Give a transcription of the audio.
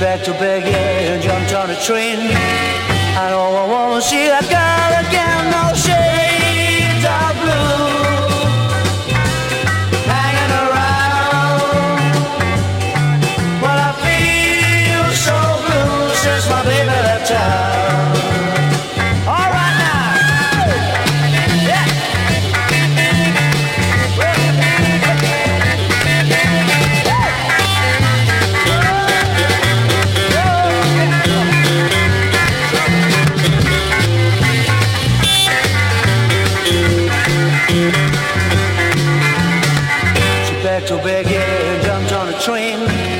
back to back, yeah, and jumped on a train. I know I wanna see that girl again, no shades of blue hanging around. Well, I feel so blue since my baby left town. All right now, yeah. Back to back, yeah, and jumped on a train.